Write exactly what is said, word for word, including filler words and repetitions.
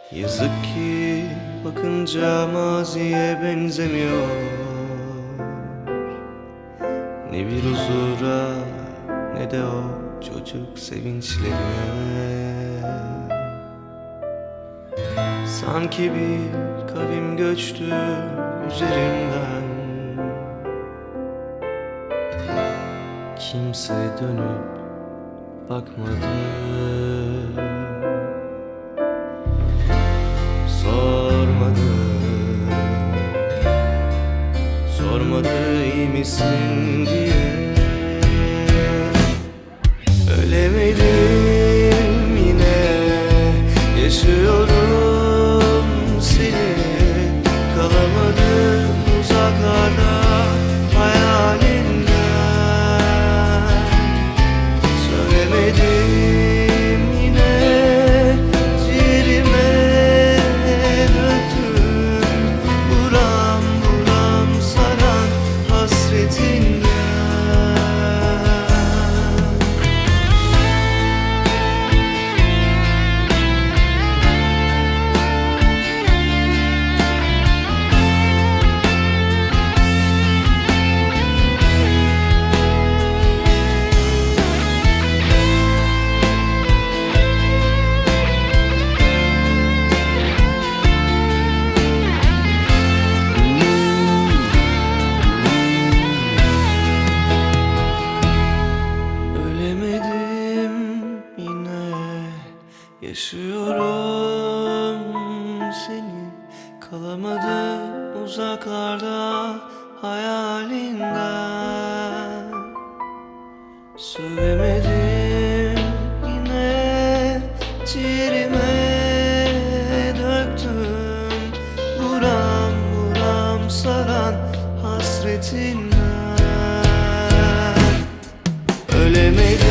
Yazık ki bakınca maziye benzemiyor. Ne bir huzura ne de o çocuk sevinçlerine. Sanki bir kavim göçtü üzerimden. Kimse dönüp bakmadı. Sormadı, sormadı iyi misin diye. Ölemedim yine, yaşıyorum seni. Kalamadım uzaklarda hayalinden. Söylemedim yine, ciğerime döktüm. Buram buram saran hasretinden. Yaşıyorum seni, kalamadım uzaklarda hayalinden. Söylemedim yine, ciğerime döktüm. Buram buram saran hasretinden. Ölemedim